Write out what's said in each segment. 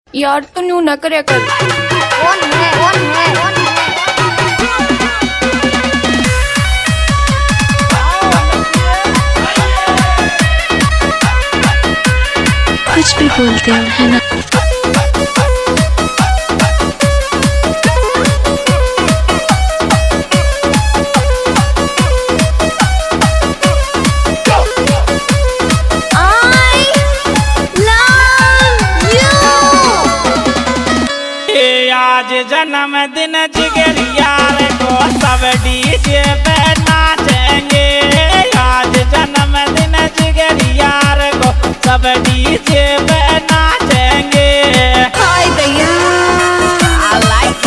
यार तू न्यू ना करे कर। कौन है कौन है कौन है? कुछ भी बोलते हो है ना। आज जन्मदिन जिगरिया को सब डीजे पे नाचेंगे। आज जन्मदिन जिगरिया को सब डीजे पे नाचेंगे। हाय भैया I like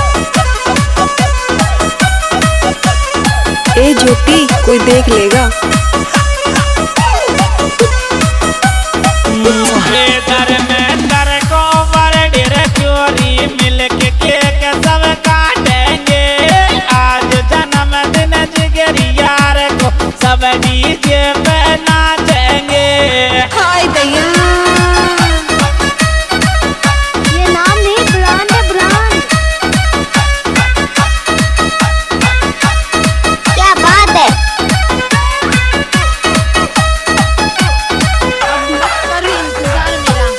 it। ए ज्योति कोई देख लेगा। सब डीजे पे नाचेंगे। हाय भैया ये नाम नहीं ब्रांड है ब्रांड। क्या बात है। कर इंतजार मेरा।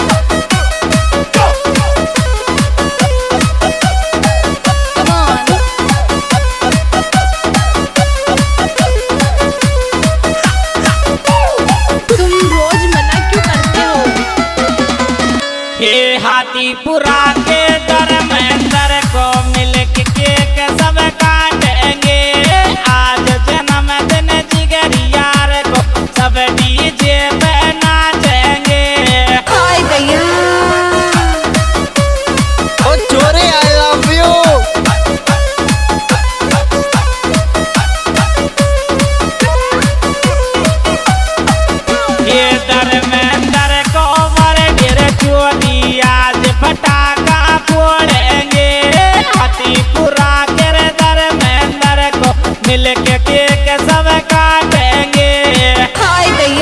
हाथीपुरा के धर्मेंद्र को मिल के केक सब काटेंगे। आज जन्मदिन जिगरिया को सब डीजे पे नाचेंगे। हाय भैया ओ चोरे आई लव यू। ये धर्मेंद्र को आज पटाखा फोड़ेंगे। हाथीपुरा के धर्मेंद्र को मिल के केक सब काटेंगे। हाय भैया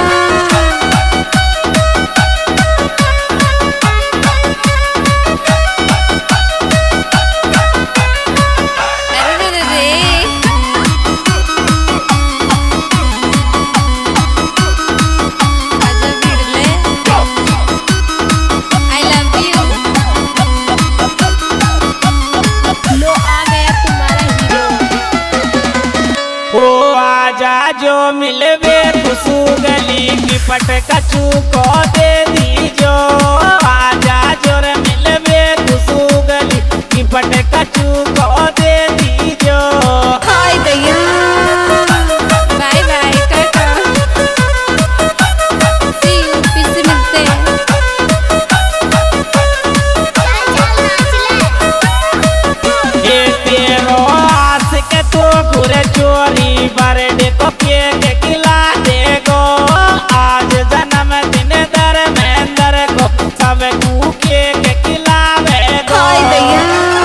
जो मिलवे खुशू गली की पट कचू को दे दीजो। आजा जोर मिलवे खुशू गली की पट कचू को दे दीजो। हाय भैया bye bye tata see you फिर से मिलते हैं। ये तेरो आस के तो घुरे चोरी बर्थडे को केक खिला देगो। आज जन्मदिन धर्मेंद्र को सब को केक खिलावेगो। हाय भैया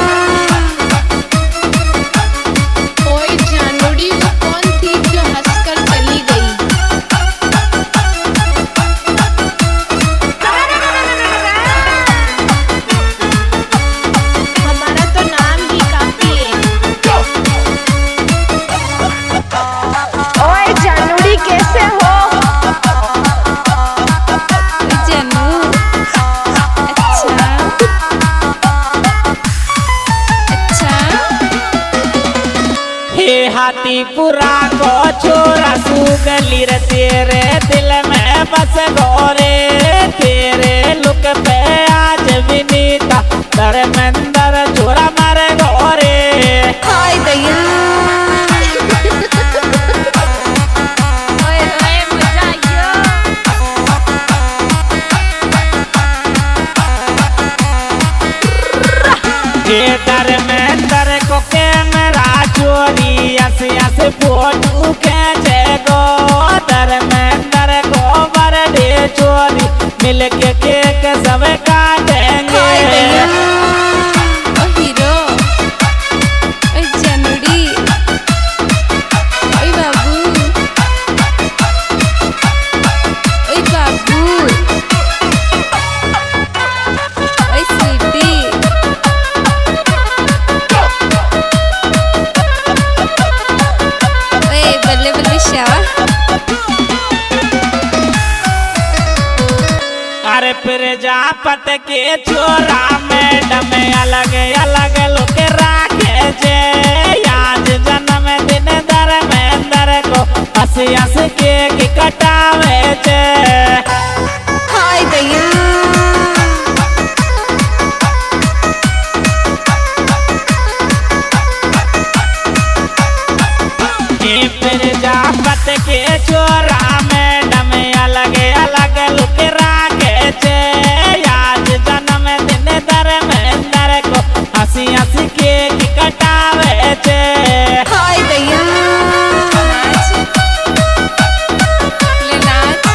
ओए जानोड़ी वो कौन थी जो हंसकर चली गई? हमारा तो नाम ही काफी है। ओए जानूड़ी कैसे हो? जानू अच्छा हे हाथीपुरा को छोरा सुगली रे तेरे दिल में बस गोरे। तेरे लुक पे आज विनीता धर्मेंद्र छोरा मर गोरे। हाय भैया ओए ओए मजा आयो। ये धर्मेंद्र को कैमरा चोरी ऐसे फोटो खींचेगो। धर्मेंद्र को बर्थडे चोरी मिल के केक सब काटेंगे। ओ हीरो ओए जानूड़ी ओए बाबू ओए बाबू पत के छोरा मैडम अलग अलग लोग राखे छे आज जन्मदिन धर्मेंद्र को हंसी हंस केक कटावे छे हाय दैया प्रजापत के छोरा मैडम अलग अलग लोग राखे छे आज जन्मदिन धर्मेंद्र को हंसी हंसी केक कटावे छे हाय दैया ले नाच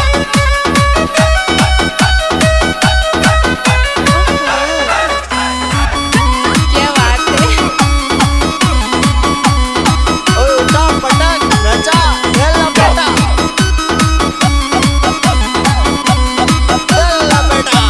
क्या बात है ओए उठा पटक नचा खेला बेटा खेला बेटा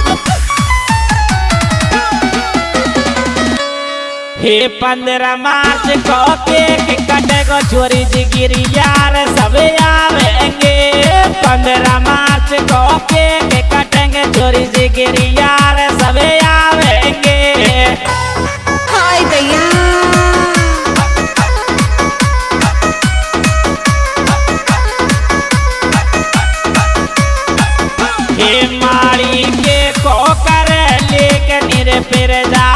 हे 15 मार्च को केक कटेगो छोरी जिगिरी यार सब आवेंगे 15 मार्च को केक कटेंगे छोरी जिगिरी यार सब आवेंगे हाय दैया हे मारी के को कर लेके निर फिर जा